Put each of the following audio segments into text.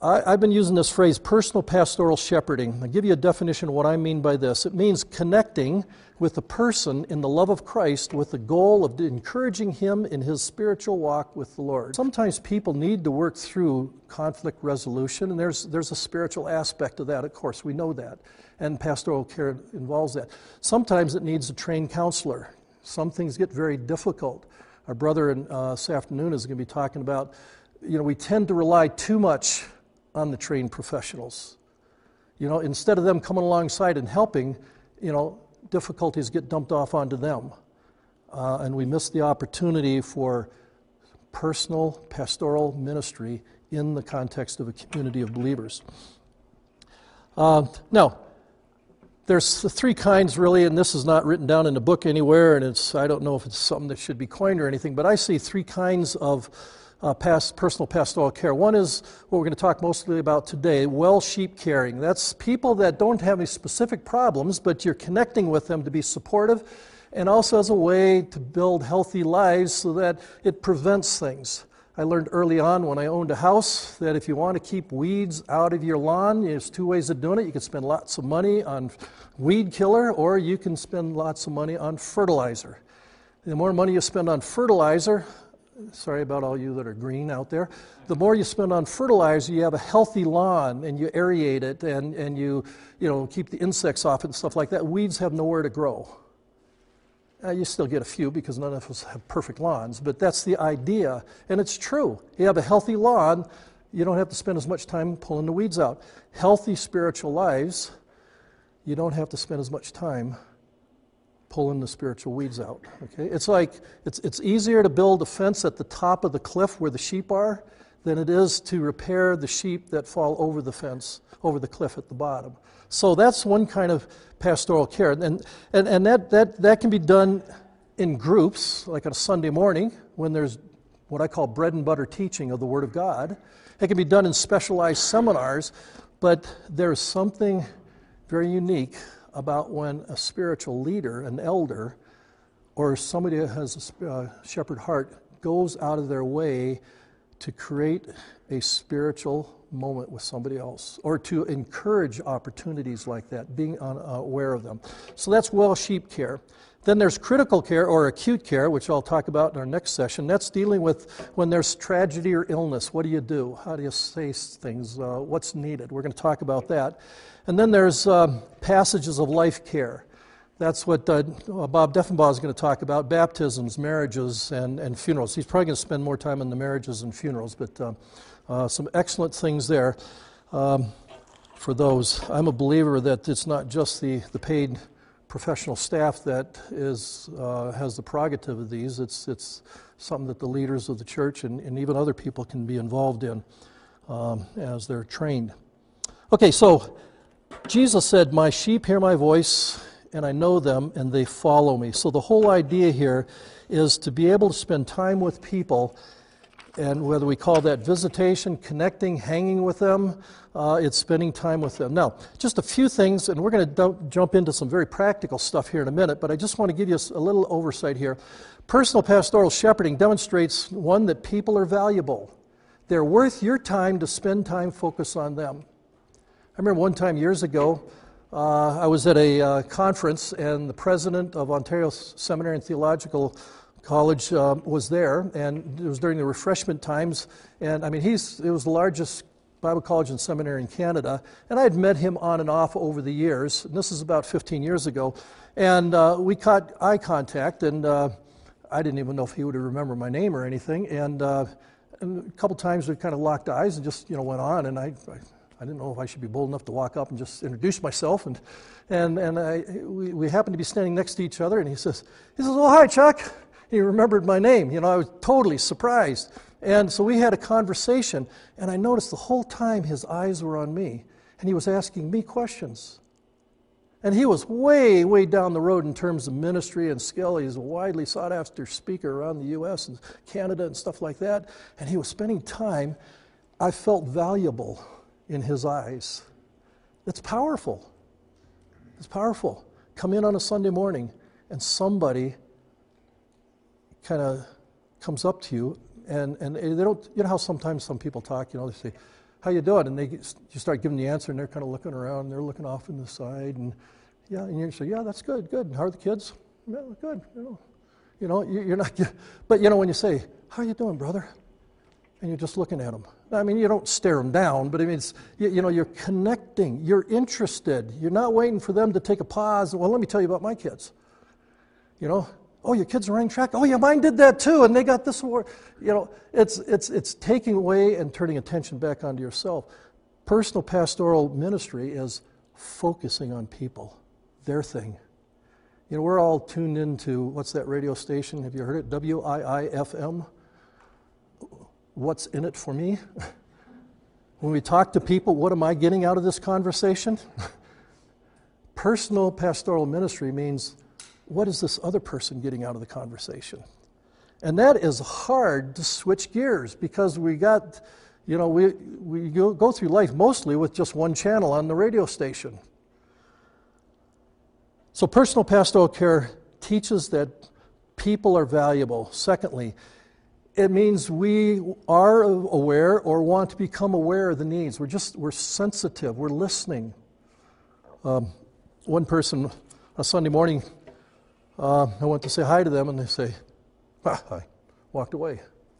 I've been using this phrase, personal pastoral shepherding. I'll give you a definition of what I mean by this. It means connecting with a person in the love of Christ with the goal of encouraging him in his spiritual walk with the Lord. Sometimes people need to work through conflict resolution, and there's a spiritual aspect of that, of course, we know that, and pastoral care involves that. Sometimes it needs a trained counselor. Some things get very difficult. Our brother this afternoon is going to be talking about, we tend to rely too much on the trained professionals. Instead of them coming alongside and helping, difficulties get dumped off onto them. And we miss the opportunity for personal pastoral ministry in the context of a community of believers. Now, there's three kinds really, and this is not written down in the book anywhere, and I don't know if it's something that should be coined or anything, but I see three kinds of personal pastoral care. One is what we're going to talk mostly about today, well sheep caring. That's people that don't have any specific problems, but you're connecting with them to be supportive and also as a way to build healthy lives so that it prevents things. I learned early on when I owned a house that if you want to keep weeds out of your lawn, there's two ways of doing it. You can spend lots of money on weed killer, or you can spend lots of money on fertilizer. The more money you spend on fertilizer, sorry about all you that are green out there, the more you spend on fertilizer, you have a healthy lawn and you aerate it and you keep the insects off it and stuff like that. Weeds have nowhere to grow. You still get a few because none of us have perfect lawns, but that's the idea, and it's true. You have a healthy lawn, you don't have to spend as much time pulling the weeds out. Healthy spiritual lives, you don't have to spend as much time pulling the spiritual weeds out. Okay, it's like it's easier to build a fence at the top of the cliff where the sheep are than it is to repair the sheep that fall over the fence, over the cliff at the bottom. So that's one kind of pastoral care, and that can be done in groups, like on a Sunday morning when there's what I call bread and butter teaching of the Word of God. It can be done in specialized seminars, but there's something very unique about when a spiritual leader, an elder, or somebody that has a shepherd heart goes out of their way to create a spiritual moment with somebody else, or to encourage opportunities like that, being aware of them. So that's well sheep care. Then there's critical care or acute care, which I'll talk about in our next session. That's dealing with when there's tragedy or illness. What do you do? How do you say things? What's needed? We're going to talk about that. And then there's passages of life care. That's what Bob Deffenbaugh is going to talk about, baptisms, marriages, and funerals. He's probably going to spend more time on the marriages and funerals, but some excellent things there for those. I'm a believer that it's not just the paid professional staff that has the prerogative of these. It's something that the leaders of the church and even other people can be involved in as they're trained. Okay, so Jesus said, "My sheep hear my voice, and I know them, and they follow me." So the whole idea here is to be able to spend time with people, and whether we call that visitation, connecting, hanging with them, it's spending time with them. Now, just a few things, and we're going to jump into some very practical stuff here in a minute, but I just want to give you a little oversight here. Personal pastoral shepherding demonstrates, one, that people are valuable. They're worth your time to spend time focus on them. I remember one time years ago, I was at a conference, and the president of Ontario Seminary and Theological College was there, and it was during the refreshment times, and I mean, it was the largest Bible college and seminary in Canada, and I had met him on and off over the years, and this is about 15 years ago, and we caught eye contact, and I didn't even know if he would remember my name or anything, and a couple times we kind of locked eyes and just went on, and I didn't know if I should be bold enough to walk up and just introduce myself, and we happened to be standing next to each other, and he says, "Oh, hi, Chuck." He remembered my name. I was totally surprised. And so we had a conversation, and I noticed the whole time his eyes were on me, and he was asking me questions. And he was way, way down the road in terms of ministry and skill. He's a widely sought-after speaker around the U.S. and Canada and stuff like that, and he was spending time. I felt valuable in his eyes. It's powerful. It's powerful. Come in on a Sunday morning, and somebody kind of comes up to you, and they don't, how sometimes some people talk, they say, how you doing? And you start giving the answer, and they're kind of looking around, and they're looking off in the side, and and you say, yeah, that's good. And how are the kids? Yeah, good. You're not, but when you say, how you doing, brother? And you're just looking at them. I mean, you don't stare them down, but I mean, you're connecting. You're interested. You're not waiting for them to take a pause. Well, let me tell you about my kids. Oh, your kids are running track. Oh, yeah, mine did that too, and they got this award. It's taking away and turning attention back onto yourself. Personal pastoral ministry is focusing on people, their thing. We're all tuned into, what's that radio station? Have you heard it? WIIFM. What's in it for me? When we talk to people, what am I getting out of this conversation? Personal pastoral ministry means, what is this other person getting out of the conversation? And that is hard to switch gears because we got, we go through life mostly with just one channel on the radio station. So personal pastoral care teaches that people are valuable. Secondly, it means we are aware or want to become aware of the needs. We're sensitive, we're listening. One person, a Sunday morning, I went to say hi to them, and they say, hi, walked away.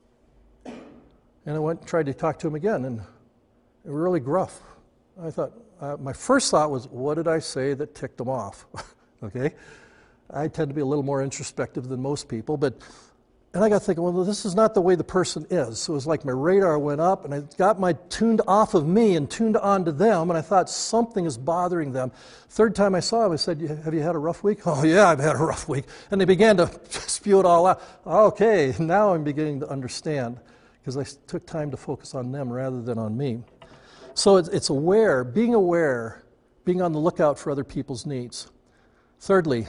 And I went and tried to talk to him again, and they were really gruff. I thought, my first thought was, what did I say that ticked them off? Okay? I tend to be a little more introspective than most people, and I got thinking, well, this is not the way the person is. So it was like my radar went up, and I got my tuned off of me and tuned on to them, and I thought something is bothering them. Third time I saw him, I said, have you had a rough week? Oh, yeah, I've had a rough week. And they began to spew it all out. Okay, now I'm beginning to understand, because I took time to focus on them rather than on me. So it's being aware, being on the lookout for other people's needs. Thirdly,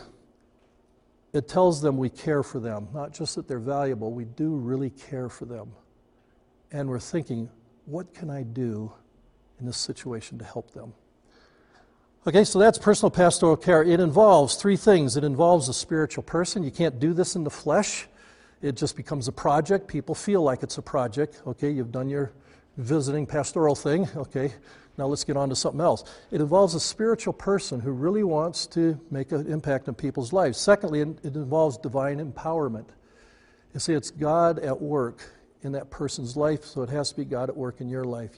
it tells them we care for them, not just that they're valuable, we do really care for them. And we're thinking, what can I do in this situation to help them? Okay, so that's personal pastoral care. It involves three things. It involves a spiritual person. You can't do this in the flesh. It just becomes a project. People feel like it's a project. Okay, you've done your visiting pastoral thing. Okay, now let's get on to something else. It involves a spiritual person who really wants to make an impact on people's lives. Secondly, it involves divine empowerment. You see, it's God at work in that person's life, so it has to be God at work in your life.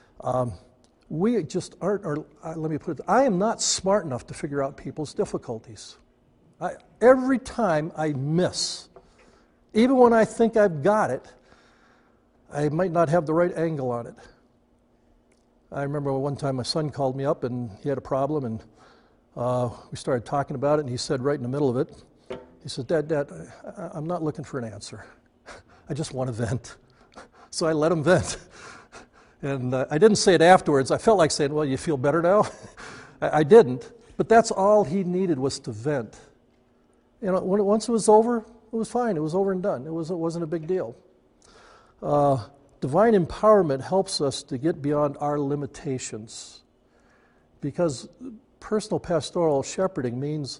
We just aren't, let me put it, I am not smart enough to figure out people's difficulties. Every time I miss, even when I think I've got it, I might not have the right angle on it. I remember one time my son called me up and he had a problem, and we started talking about it, and he said right in the middle of it, he said, Dad, I'm not looking for an answer. I just want to vent. So I let him vent. And I didn't say it afterwards. I felt like saying, well, you feel better now? I didn't. But that's all he needed, was to vent. Once it was over, it was fine. It was over and done. It wasn't a big deal. Divine empowerment helps us to get beyond our limitations, because personal pastoral shepherding means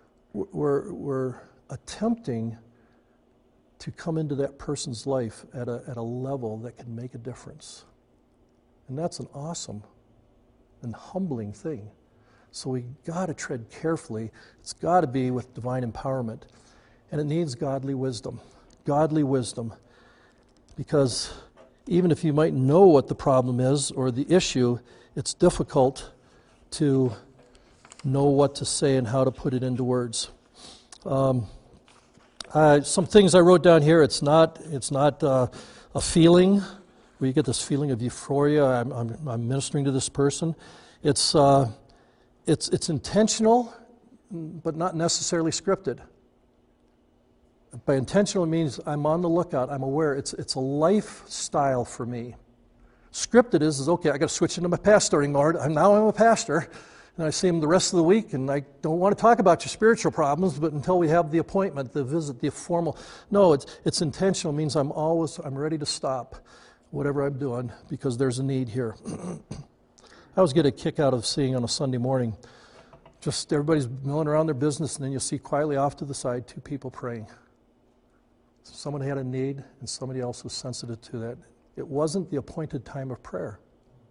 we're attempting to come into that person's life at a level that can make a difference. And that's an awesome and humbling thing. So we got to tread carefully. It's got to be with divine empowerment. And it needs godly wisdom. Godly wisdom. Because even if you might know what the problem is or the issue, it's difficult to know what to say and how to put it into words. Some things I wrote down here. It's not a feeling where you get this feeling of euphoria. I'm ministering to this person. It's intentional, but not necessarily scripted. By intentional, it means I'm on the lookout. I'm aware. It's a lifestyle for me. Scripted is okay, I got to switch into my pastoring mode. Now I'm a pastor, and I see him the rest of the week, and I don't want to talk about your spiritual problems, but until we have the appointment, the visit, the formal. No, it's intentional. It means I'm ready to stop whatever I'm doing because there's a need here. I always get a kick out of seeing on a Sunday morning, just everybody's milling around their business, and then you'll see quietly off to the side 2 people praying. Someone had a need, and somebody else was sensitive to that. It wasn't the appointed time of prayer.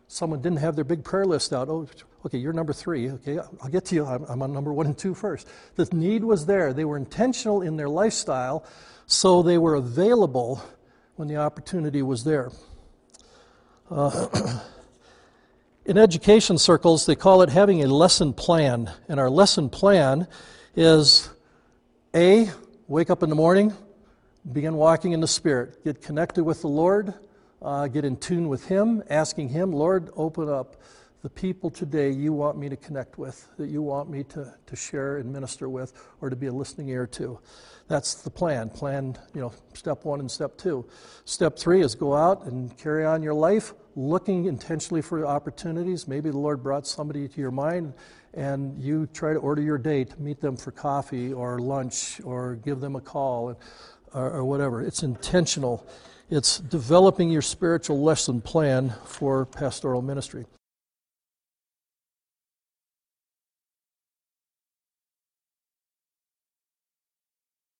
someone didn't have their big prayer list out. Oh, okay, you're number 3. Okay, I'll get to you. I'm on number 1 and 2 first. The need was there. They were intentional in their lifestyle, so they were available when the opportunity was there. In education circles, they call it having a lesson plan. And our lesson plan is A, wake up in the morning, begin walking in the Spirit, get connected with the Lord, get in tune with Him, asking Him, Lord, open up the people today you want me to connect with, that you want me to share and minister with, or to be a listening ear to. That's the plan. Step 1 and step 2. Step 3 is go out and carry on your life, looking intentionally for opportunities. Maybe the Lord brought somebody to your mind, and you try to order your day to meet them for coffee or lunch or give them a call or whatever. It's intentional. It's developing your spiritual lesson plan for pastoral ministry.